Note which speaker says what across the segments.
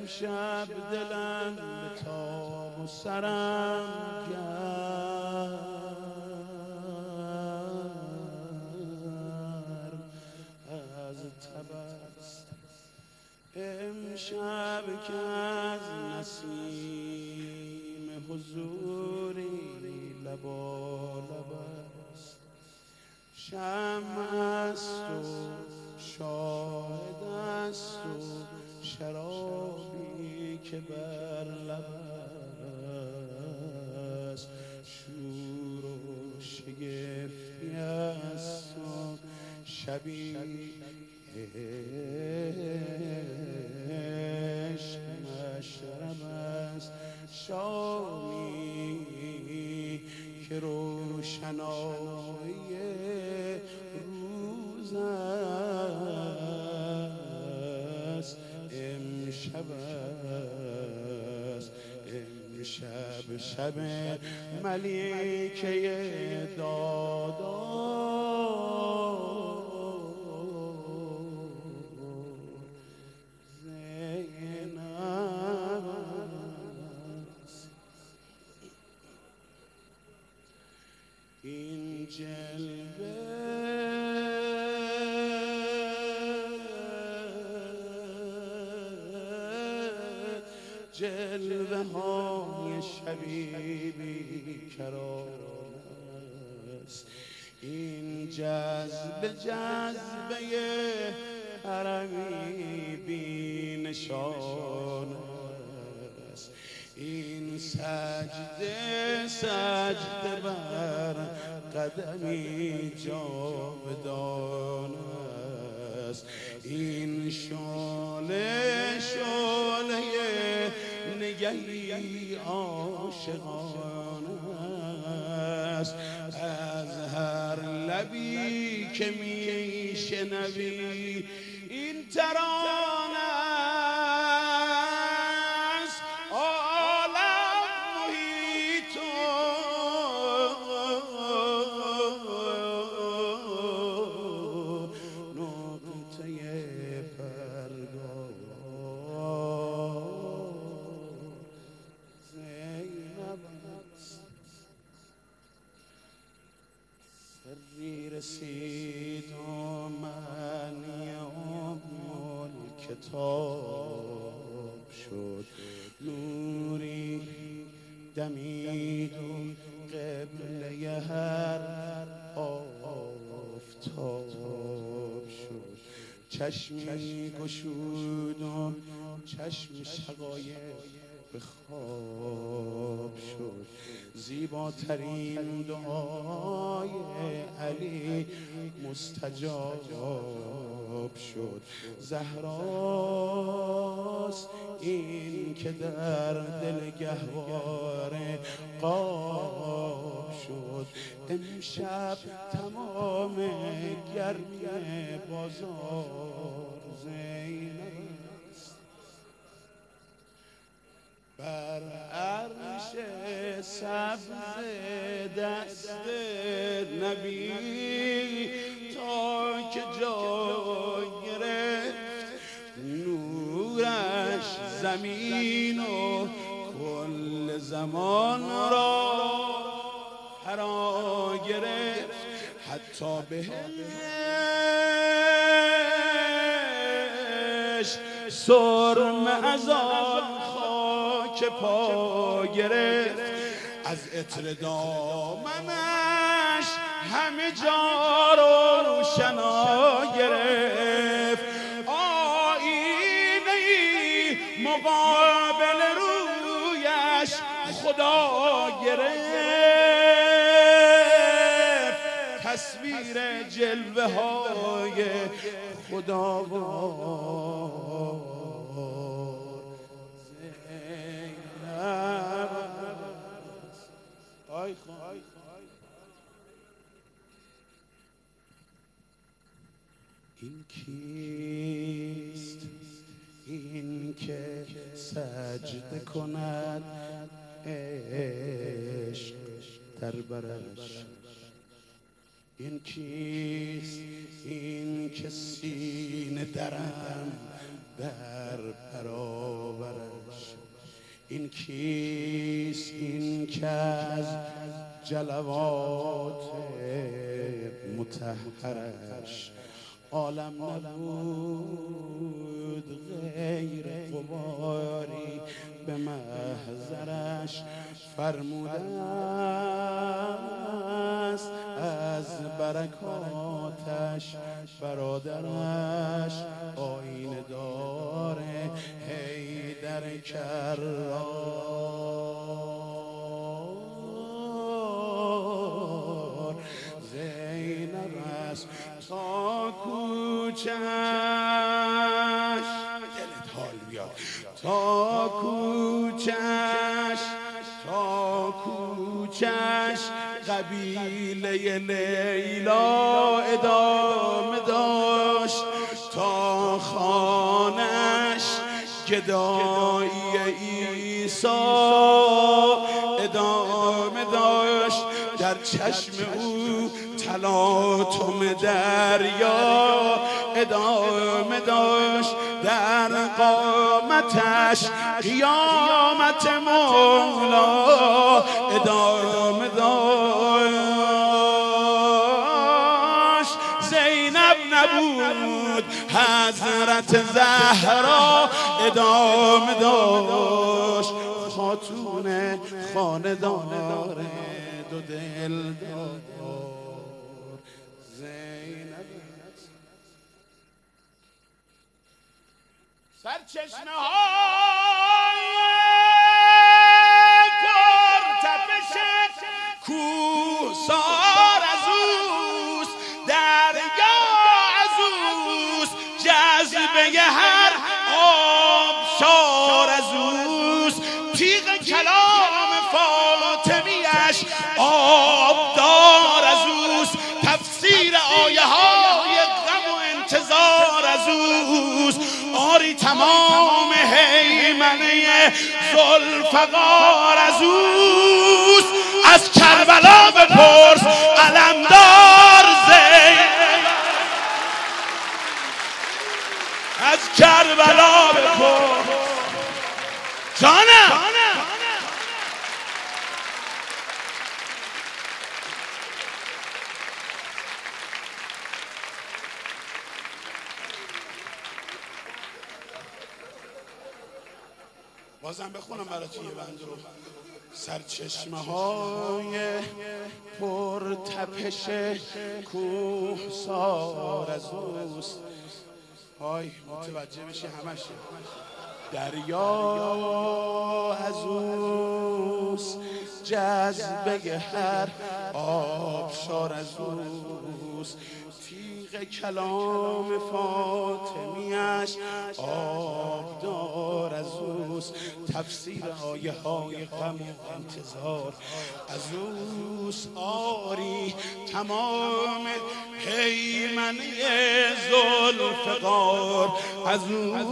Speaker 1: امشب دلم به تاب و سرم گرم از تب است. امشب که از نسیم حضوری لبالب است، شمع است و شاهد است و شرابی که بر لب است، شور و شگفتی است و شبی عشق مشرب است، شامی که روشنایی روز است. امشب است، امشب شب ملیکه دادا این جلوه های شبی بیکران است، این جذبه حرمی بی نشان است، این سجده بر قدمی جاودان است، این شعله نگهی عاشقانه است، از هر لبی که می شنوی این ترانه است. عالم محیط و نقطه پرگار زینب است. سری رسید و معنی کتاب شد، نوری دمید و قبله هر آفتاب شد، چشمی گشود و چشم شقایق به خواب شد، زیباترین دعای علی مستجاب شد. زهراست این که در دل گهواره قاب شد، امشب تمام گرمی بازار زینب است. بر عرش سبز دست نبی تا که جا گرفت، نورش زمین و کل زمان را فرا گرفت، حتی بهش سرم از آن خاک پا گرفت، از عطر دامنش همه جا رو روشنا گرفت، آینه‌ای مقابل رویش خدا گرفت، تصویر جلوه های خداوار این کیست؟ این که سجده کند عشق در برش. این کیست؟ این که سینه درم در برابرش. کیست این که از جلوات مطهرش عالم نبود غیر غباری به محضرش فرموده است از برکاتش برادرش آینه داره حیدر کرار زینب است تا کوچش دلت حال بیاد تا کوچش قبیله لیلا ادامه داشت تا خانش گدایی عیسی ادامه داشت در چشم او تلاطم دریا ادامه داشت در قامتش قیامت مولا ادامه داشت زینب نبود حضرت زهرا ادامه داشت خاتون خاندار دو دلدار زینب سرچشمه های پر تپش کوهسار از اوست دریا از اوست جذبه هر آبشار از اوست تیغ کلام فاطمیش آبدار از اوست تفسیر آیه های غم و انتظار از اوست آری تمام هیمنه ذوالفقار از اوست از کربلا بپرس علمدار زینب از کربلا بپرس جانم بازم بخونم براتون یه بند رو سرچشمه های پر تپش کوهسار از اوست های متوجه بشی همش دریا از اوست جذبه هر آبشار از اوست تیغ کلام فاطمیش آبدار از اوست تفسیر آیه های غم و انتظار از اوست آری تمام هیمنه ذوالفقار از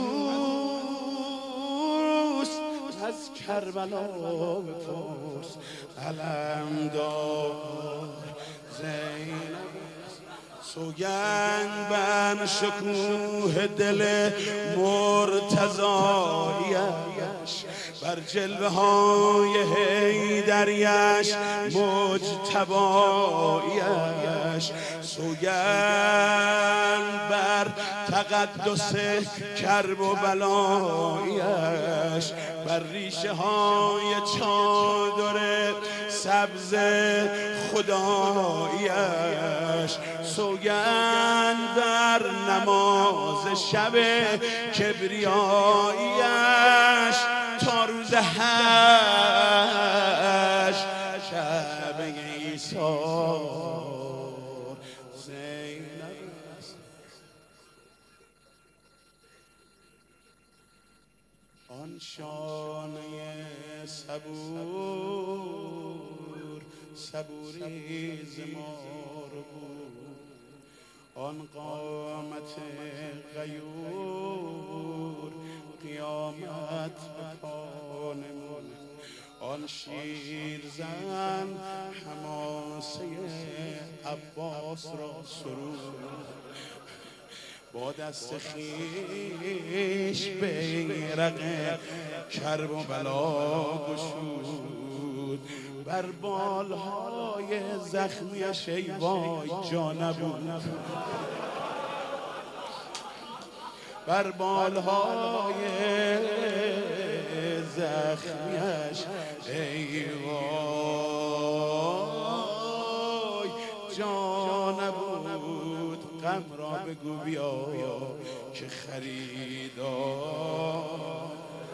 Speaker 1: اوست از کربلا بپرس علمدار زینب سوگند بر شکوه دل مرتضایش بر جلوه های حیدریش مجتبایش سوگند بر تقدس کرب و بلایش بر ریشه های چادر سبز خدایش سوگند در نماز شب کبریایش تا روز حشر شب ایثار زینب آن شانه صبوری زمار بود آن قامت غیور قیامت به پا نمود آن شیرزن حماسه عباس را سرود با دست خیش بیرق کرب و بلا گشود بر بالهای زخمیش ای وای جا نبود بر بالهای زخمیش ای وای جا نبود غم را بگو بیا که خریدار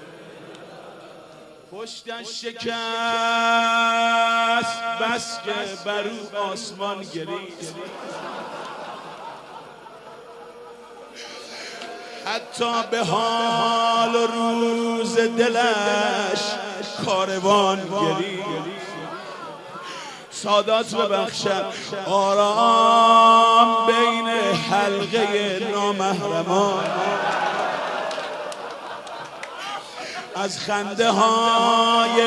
Speaker 1: پشتش شکست بس که بر او آسمان گریست حتی به حال و روز دلش کاروان گریست سادات ببخشد آرام بین حلقه نامحرمان از خنده های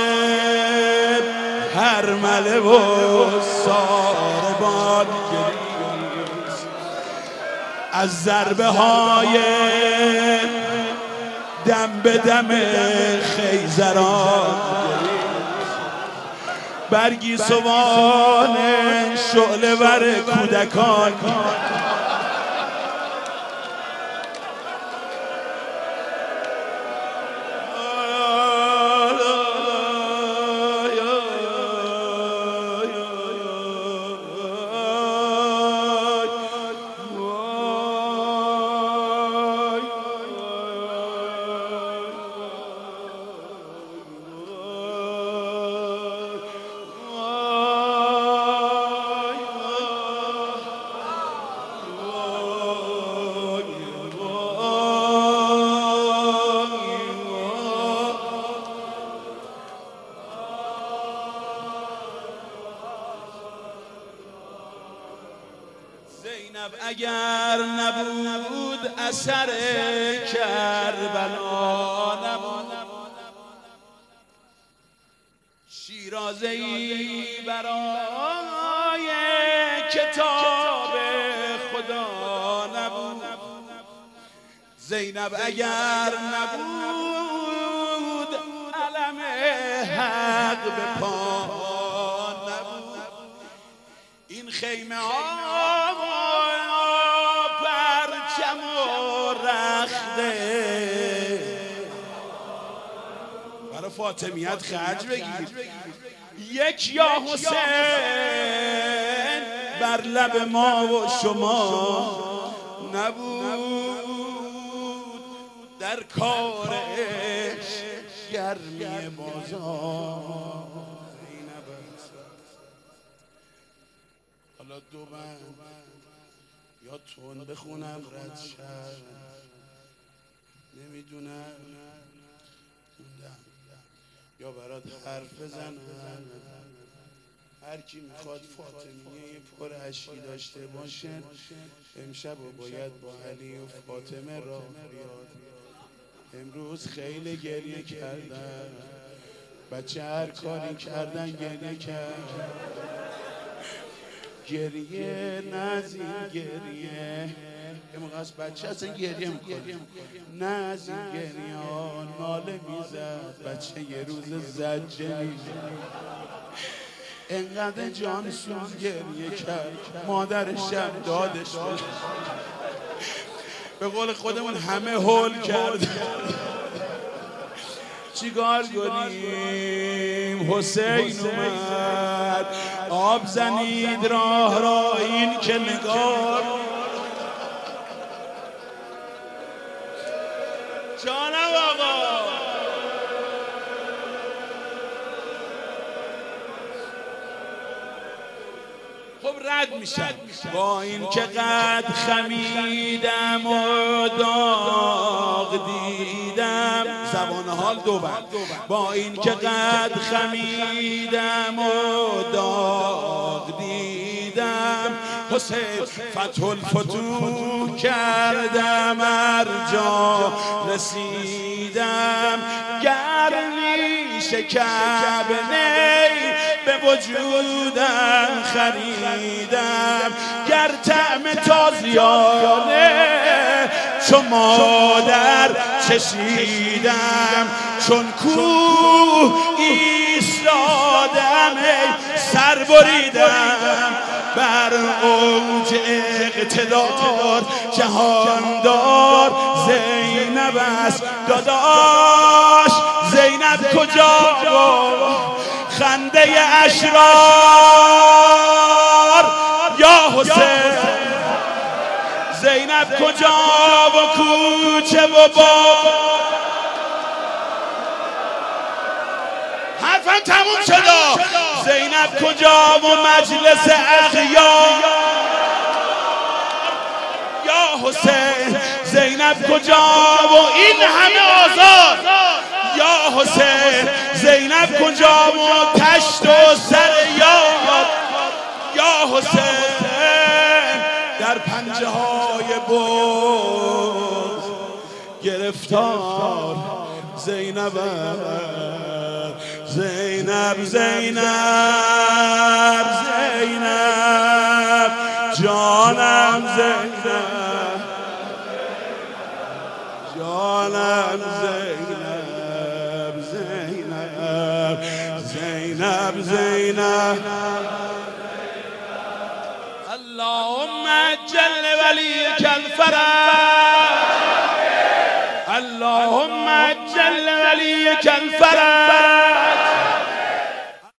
Speaker 1: هرمله و ساربان گریست از ضربه های دم به دم خیزران برگی سوان شعله ور کودکان زینب اگر نبود اثر کربلا نبود شیرازه‌ای برای کتاب خدا نبود زینب اگر نبود علم حق به پا نبود این خیمه ها پرچم و رخته برای فاطمیت خرج بگیر یک یا حسین بر لب ما و شما نبود در کار گرمی بازار حالا دو بند یا تون بخونم رد شد نمیدونم یا برات حرف بزنم هر کی میخواد فاطمیه پر اشکی داشته باشه امشب و باید با علی و فاطمه راه بیاد امروز خیلی گریه کردن بچه هر کاری کردن گریه کرد گریه نزین گریه یه موقع از بچه اصلا گریه میکنه نزین گریه ناله میزد بچه یه روز زجه میزد انقدر جان سوز گریه کرد مادرش هم دادش به قول خودمون همه هول کرد چیکار کنیم حسین اومد آب زنید راه را این که نگار جانم آقا خب رد میشن با این که قد خمیدم و داغ دیدم زبان حال دو بند با این که قد خمیدم و داغ دیدم حسین فتح الفتوح کردم ارجا رسیدم گرمی شکب نی به وجودم خریدم، گر طعم تازیانه چو مادر چشیدم، چون کوه ایستادم ای سر بریدم بر اوج اقتدار، جهاندار زینب است داداش. زینب کجا و خنده اشرار، یا حسین زینب کجا و کوچه و باغ. حرفم تموم شد. زینب کجا و مجلس اغیار، یا حسین زینب کجا و این همه آزار، یا حسین زینب کجا و تشت و سر یار، یا حسین در پنجه های بود گرفتار زینب، زینب زینب زینب جانم، زینب جانم، زینب زینب زینب زینب. اللهم عجل ولیک الفرج، اللهم عجل ولیک الفرج.